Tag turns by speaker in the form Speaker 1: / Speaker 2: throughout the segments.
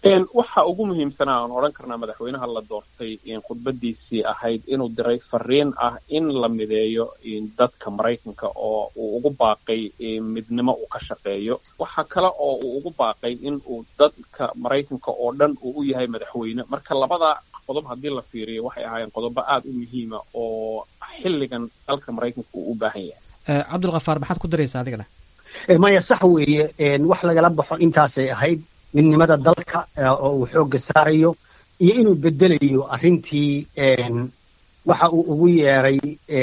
Speaker 1: waxa ugu muhiimsanaa aan odhan karnaa madaxweynaha la doortay khudbadiisii ahayd inuu diray fariin ah in la mideeyo dadka Maraykanka oo uu ugu baaqay midnimo uu ka shaqeeyo. waxa kale oo uu ugu baaqay in uu dadka Maraykanka oo dhan uu u yahay madaxweyne. marka labada qodob haddii la fiiriyo waxay ahaayeen qodobo aad u muhiima oo xilligan dalka Maraykanka uu u baahan yahay.
Speaker 2: Cabdulqafaar, maxaad ku daraysaa adigana?
Speaker 3: maya sax weeye, wax lagala baxo intaasay ahayd midnimada dalka oo uu xoogga saarayo iyo inuu bedelayo arrintii waxa uu ugu yeeray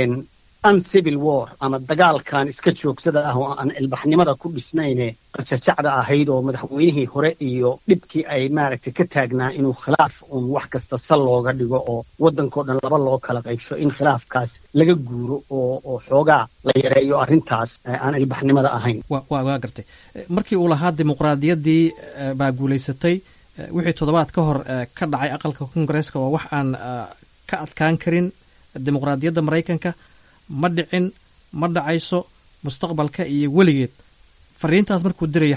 Speaker 3: uncivil war ama dagaalkan iska joogsada ah oo aan ilbaxnimada ku dhisnayne qajajacda ahayd oo madaxweynihii hore iyo dhibkii ay maaragtay ka taagnaa inuu khilaaf uun wax kasta sal looga dhigo oo waddankao dhan laba loo kala qaybsho in khilaafkaas laga guuro oo xoogaa la yareeyo arrintaas aan ilbaxnimada ahayn.
Speaker 2: waa gartay markii uu lahaa dimuqraadiyaddii baa guulaysatay wixii toddobaad ka hor ka dhacay aqalka kongareeska waa wax aan ka adkaan karin dimuqraadiyadda Maraykanka. ma dhicin, ma dhacayso mustaqbalka iyo weligeed. fariintaas markuu diraya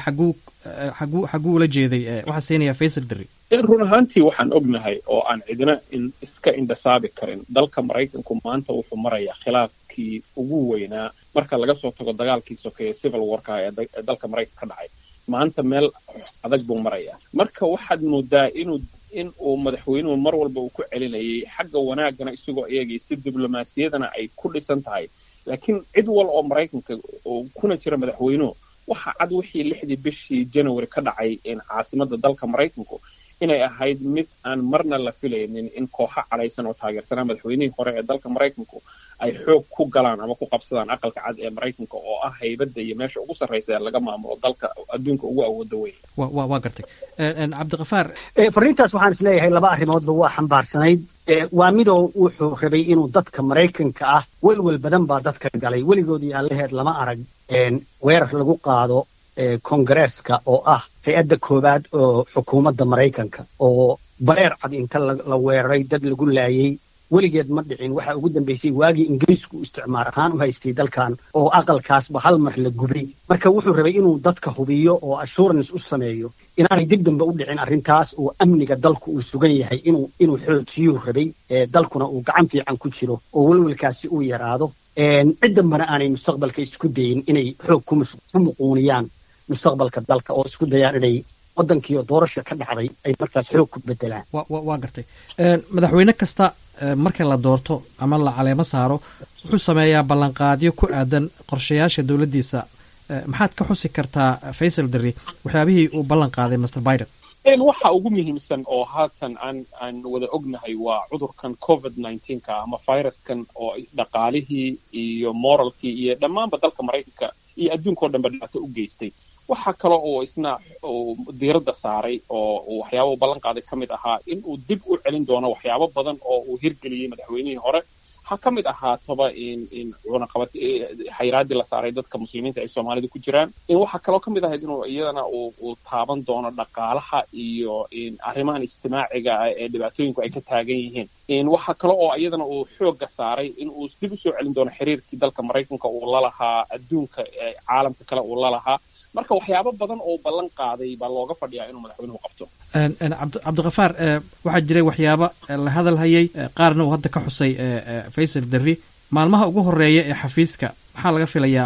Speaker 2: xaguu ula jeeday? waxaan siinayaa Faysal Dari.
Speaker 1: run ahaantii waxaan ognahay oo aan cidina iska indhasaabi karin dalka Maraykanku maanta wuxuu marayaa khilaafkii ugu weynaa marka laga soo tago dagaalkii sokeeye civil warka ee dalka Maraykanka ka dhacay. maanta meel adag buu marayaa. marka waxaad moodaa in uu madaxweynuhu mar walba uu ku celinayay xagga wanaagana isagoo eegay si diblomaasiyadana ay ku dhisan tahay. laakiin cid wal oo Maraykanka oo kuna jira madaxweynuhu waxa cad wixii 6 bishii January ka dhacay caasimadda dalka Maraykanku inay ahayd mid aan marna la filaynin in kooxo cadhaysan oo taageersanaa madaxweynihii hore ee dalka Maraykanku ay xoog ku galaan ama ku qabsadaan aqalka cad ee Maraykanka oo ah haybadda iyo meesha ugu sarreysa ee laga maamulo dalka adduunka ugu awoodda weyn.
Speaker 2: waa gartay. Cabdiqafaar,
Speaker 3: fariintaas waxaan is leeyahay laba arrimoodba waa xambaarsanayd. waa midoo wuxuu rabay inuu dadka Maraykanka ah welwel badan baa dadka galay weligoodii aan laheed lama arag weerar lagu qaado kongareeska oo ah hay-adda koowaad oo xukuumadda Maraykanka oo bareer cad inta la weeraray dad lagu laayay weligeed ma dhicin. waxa ugu dambeysay waagii Ingiriisku isticmaar ahaan u haystay dalkan oo aqalkaasba hal mar la gubay. marka wuxuu rabay inuu dadka hubiyo oo assurance u sameeyo inaanay dib dambe u dhicin arrintaas oo amniga dalku uu sugan yahay inuu xoojiyuu rabay dalkuna uu gacan fiican ku jiro oo welwelkaasi uu yaraado. cid dambana aanay mustaqbalka isku dayin inay xoog ku muquuniyaan mustaqbalka dalka oo isku dayaan inay waddankiioo doorasha ka dhacday ay markaas xoog ku bedelaan.
Speaker 2: waa gartay. madaxweyne kasta marka la doorto ama la caleemo saaro wuxuu sameeyaa ballanqaadyo ku aadan qorshayaasha dowladdiisa. maxaad ka xusi kartaa Faysal Dari waxyaabihii uu ballan qaaday Mr. Biden?
Speaker 1: waxa ugu muhiimsan oo haatan aan wada ognahay waa cudurkan COVID-19 ama viruskan oo dhaqaalihii iyo moralkii iyo dhammaanba dalka Maraykanka iyo adduunka oo dhanba dhibaato u geystay. waxa kale oo isna diiradda saaray oo waxyaabo ballan qaaday ka mid ahaa in uu dib u celin doono waxyaabo badan oo uu hirgeliyey madaxweynihii hore. ha ka mid ahaataba in cunaqabad xayiraadii la saaray dadka muslimiinta ay Soomaalida ku jiraan. waxa kaloo ka mid ahayd inuu iyadana uu taaban doono dhaqaalaha iyo arrimahan ijtimaaciga ee dhibaatooyinku ay ka taagan yihiin. waxa kale oo iyadana uu xoogga saaray in uu dib u soo celin doono xiriirkii dalka Maraykanka uu la lahaa adduunka caalamka kale uu la lahaa. marka waxyaabo badan oo ballan qaaday baa looga fadhiyaa inuu madaxweynuhu qabto.
Speaker 2: Cabdiqafaar, waxaa jiray waxyaabo la hadal hayay qaarna uu hadda ka xusay Faysal Dari. maalmaha ugu horeeya ee xafiiska maxaa laga filayaa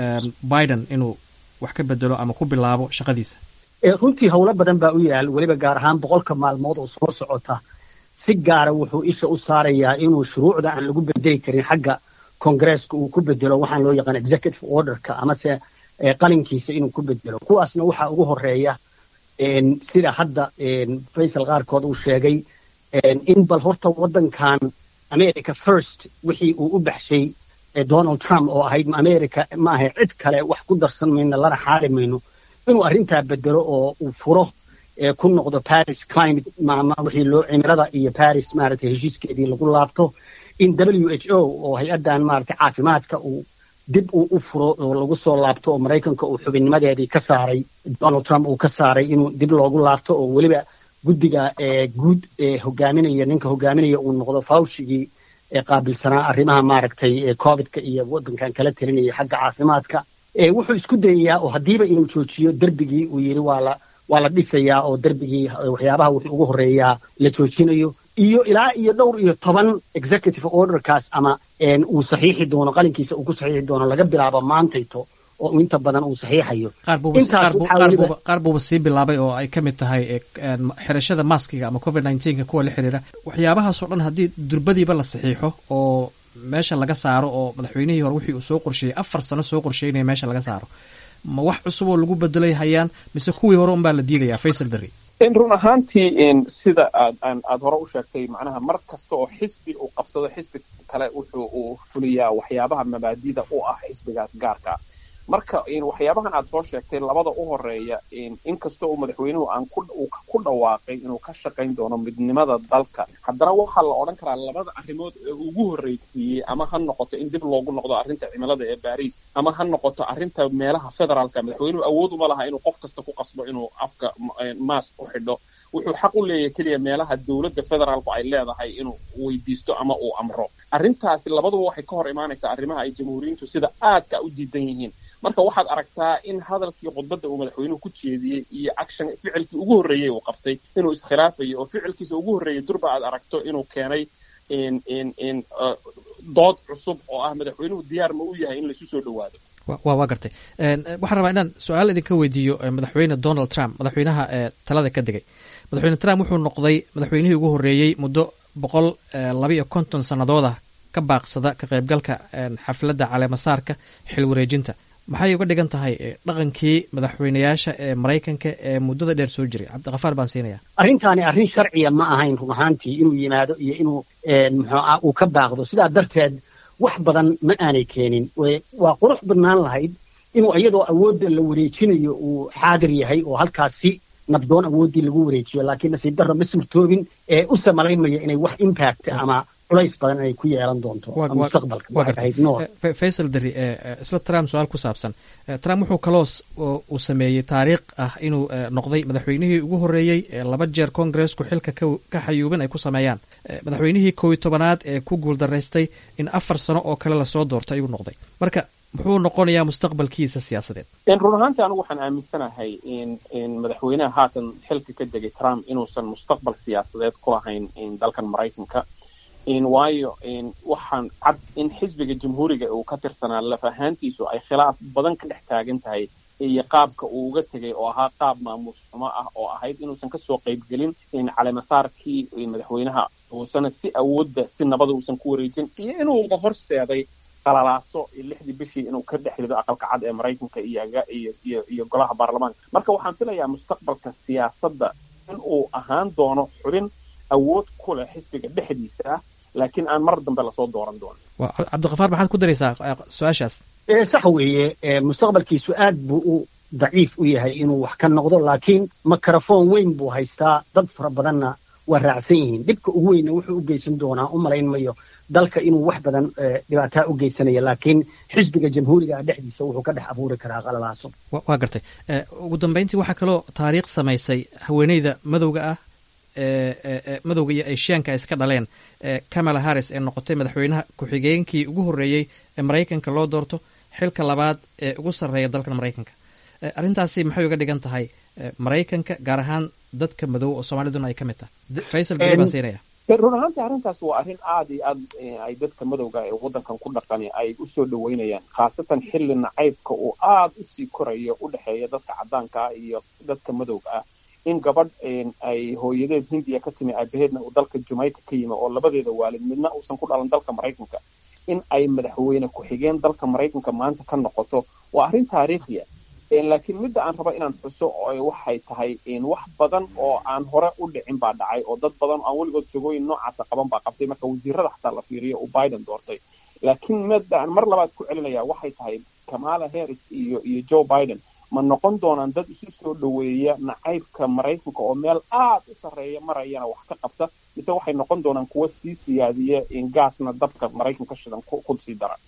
Speaker 2: Biden inuu wax ka bedelo ama ku bilaabo shaqadiisa?
Speaker 3: runtii howlo badan baa u yaal weliba gaar ahaan 100 maalmood oo soo socota. si gaara wuxuu isha u saarayaa inuu shuruucda aan lagu bedeli karin xagga kongareeska uu ku bedelo waxaan loo yaqaan executive orderka amase qalinkiisa inuu ku bedelo. kuwaasna waxaa ugu horeeya sida hadda Faysal qaarkood uu sheegay in bal horta waddankan America first wixii uu u baxshay Donald Trump oo ahayd America ma aha cid kale wax ku darsan mayno lana xaali mayno inuu arrintaa bedelo oo uu furo ku noqdo Paris climate wixii loo cimilada iyo Paris maaragtay heshiiskeedii lagu laabto. in WHO oo hay-addan maaragtay caafimaadka uu dib u furo oo lagu soo laabto oo Maraykanka uu xubinnimadeedii ka saaray Donald Trump uu ka saaray inuu dib loogu laabto oo weliba guddiga guud ninka hogaaminaya uu noqdo Fauci qaabilsanaa arrimaha maaragtay COVID-ka iyo waddankan kala talinaya xagga caafimaadka. wuxuu isku dayayaa oo haddiiba inuu joojiyo derbigii uu yidhi waa la dhisayaa oo derbigii waxyaabaha wuxuu ugu horreeyaa la joojinayo iyo ilaa iyo dhowr iyo 10 executive orderkaas ama uu saxiixi doono qalinkiisa uu ku saxiixi doono laga bilaabo maantayto oo inta badan uu saxiixayo.
Speaker 2: qaar buuba sii bilaabay oo ay ka mid tahay xirashada maskiga ama covid-19 kuwa la xiriira waxyaabahaasoo dhan haddii durbadiiba la saxiixo oo meesha laga saaro oo madaxweynihii hore wixii uu soo qorsheeyey 4 sano soo qorsheynaya meesha laga saaro ma wax cusub oo lagu bedelay hayaan mise kuwii hore unbaa la diidayaa Faysal Berri?
Speaker 1: run ahaantii sida aad hore u sheegtay macnaha mar kasta oo xisbi uu qabsado xisbi kale wuxuu fuliyaa waxyaabaha mabaadida u ah xisbigaas gaarka marka waxyaabahan aad soo sheegtay labada u horeeya inkastoo uu madaxweynuhu aan ku dhawaaqay inuu ka shaqayn doono midnimada dalka haddana waxaa la odhan karaa labada arrimood ee ugu horreysiiyey ama ha noqoto in dib loogu noqdo arrinta cimilada ee Paris ama ha noqoto arrinta meelaha federaalka madaxweynuhu awood uma laha inuu qof kasta ku qasbo inuu afka mask u xidho wuxuu xaq u leeyahay keliya meelaha dowladda federaalku ay leedahay inuu weydiisto ama uu amro arrintaasi labaduba waxay ka hor imaanaysaa arrimaha ay jamhuuriyiintu sida aadka u diidan yihiin marka waxaad aragtaa in hadalkii khudbadda uu madaxweynuhu ku jeediyey iyo action ficilkii ugu horreeyey uu qabtay inuu iskhilaafayo oo ficilkiisa ugu horreeyey durba aad aragto inuu keenay dood cusub oo ah madaxweynuhu diyaar ma u yahay in laisu soo dhowaado.
Speaker 2: waa gartay waxaan rabaa inaan su-aal idinka weydiiyo madaxweyne Donald Trump madaxweynaha talada ka degay madaxweyne Trump wuxuu noqday madaxweynihii ugu horreeyey muddo 152 sanadooda ka baaqsada ka qaybgalka xafladda caleemasaarka xil wareejinta maxay uga dhigan tahay dhaqankii madaxweynayaasha ee Mareykanka ee muddada dheer soo jiray? Cabdiqafaar baan siinaya.
Speaker 3: arrintaani arrin sharciya ma ahayn run ahaantii inuu yimaado iyo inuu uu ka baaqdo sidaa darteed wax badan ma aanay keenin waa qurux badnaan lahayd inuu iyadoo awoodda la wareejinayo uu xaadir yahay oo halkaasi nabdoon awooddii lagu wareejiyo laakiin nasiib darro ma suurtoobin u samalaynmaya inay wax impact ama culays badan ay ku yeelan doonto mustaqbalka
Speaker 2: Faysal Berri isla Trump su'aal ku saabsan Trump wuxuu kaloos uu sameeyey taariikh ah inuu noqday madaxweynihii ugu horreeyey 2 jeer Congressku xilka ka xayuubin ay ku sameeyaan madaxweynihii 11aad ee ku guuldareystay in 4 sano oo kale la soo doorto ayuu noqday marka muxuu noqonayaa mustaqbalkiisa siyaasadeed?
Speaker 1: run ahaantii anigu waxaan aaminsanahay in madaxweynaha haatan xilka ka degay Trump inuusan mustaqbal siyaasadeed ku lahayn dalkan Mareykanka waayo waxaan cad in xisbiga jamhuuriga uu ka tirsanaa laf ahaantiisu ay khilaaf badan ka dhex taagan tahay iyo qaabka uu uga tegay oo ahaa qaab maamuus xumo ah oo ahayd inuusan kasoo qaybgelin caleemasaarkii madaxweynaha uusana si awoodda si nabada uusan ku wareejin iyo inuuba horseeday qalalaaso 6 bishii inuu ka dhex rido aqalka cad ee Mareykanka iyo golaha baarlamaanka marka waxaan filayaa mustaqbalka siyaasadda in uu ahaan doono xubin awood ku leh xisbiga dhexdiisa laakiin aan mar dambe lasoo dooran doonin.
Speaker 2: Cabdiqafaar maxaad ku daraysaa su-aashaas?
Speaker 3: sax weeye mustaqbalkiisu aad buu u daciif u yahay inuu wax ka noqdo laakiin mikrofon weyn buu haystaa dad fara badanna waa raacsan yihiin dhibka ugu weyna wuxuu u geysan doonaa u malayn mayo dalka inuu wax badan dhibaataa u geysanaya laakiin xisbiga jamhuuriga dhexdiisa wuxuu ka dhex abuuri karaa qalalaaso.
Speaker 2: waa gartay ugu dambeyntii waxaa kaloo taariikh samaysay haweeneyda madowga ah madowga iyo Asiaanka iska dhaleen Kamala Harris ee noqotay madaxweynaha ku-xigeenkii ugu horreeyey ee Mareykanka loo doorto xilka labaad ee ugu sarreeya dalkan Mareykanka arrintaasi maxay uga dhigan tahay Mareykanka gaar ahaan dadka madow oo Soomaaliduna ay ka mid tahay? Faysal Berri baan siinaya.
Speaker 1: run ahaantii arrintaas waa arrin aad iyo aad ay dadka madowga ee waddankan ku dhaqani ay u soo dhoweynayaan khaasatan xilli nacaybka uu aad u sii korayo u dhexeeya dadka caddaanka ah iyo dadka madowga ah in gabadh ay hooyadeed Hindiya ka timi aabaheedna uu dalka Jamaica ka yimi oo labadeeda waalid midna uusan ku dhalan dalka Mareykanka in ay madaxweyne ku-xigeen dalka Mareykanka maanta ka noqoto waa arrin taariikhiya laakiin midda aan rabo inaan xuso waxay tahay wax badan oo aan hore u dhicin baa dhacay oo dad badan aan weligood jogooyin noocaasa qaban baa qabtay marka wasiirada xataa la fiiriyo uu Biden doortay laakiin midda aan mar labaad ku celinaya waxay tahay Kamala Harris iyo Joe Biden ma noqon doonaan dad isu soo dhoweeya nacaybka Mareykanka oo meel aad u sarreeya marayana wax ka qabta mise waxay noqon doonaan kuwa sii siyaadiya gaasna dabka Mareykanka shidan ku sii dara?